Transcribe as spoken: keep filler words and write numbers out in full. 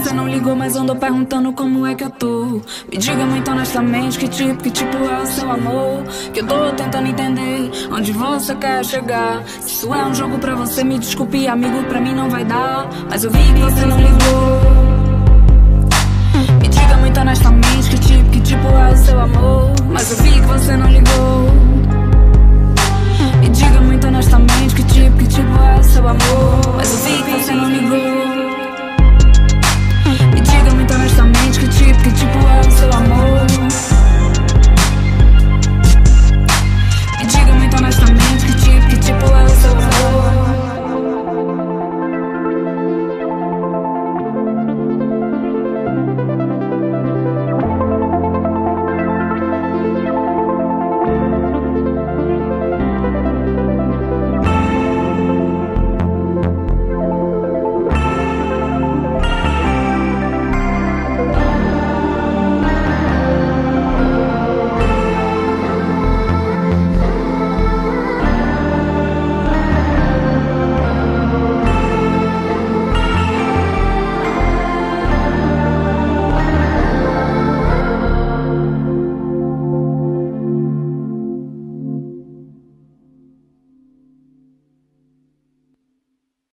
você não ligou, mas andou perguntando como é que eu tô. Me diga muito honestamente que tipo, que tipo é o seu amor, que eu tô tentando entender onde você quer chegar. Se isso é um jogo pra você, me desculpe amigo, pra mim não vai dar. Mas eu vi que você não ligou. Me diga muito honestamente que tipo, que tipo é o seu amor, mas eu vi que você não ligou. Me diga muito honestamente que tipo, que tipo é o seu amor, mas eu vi que você não ligou.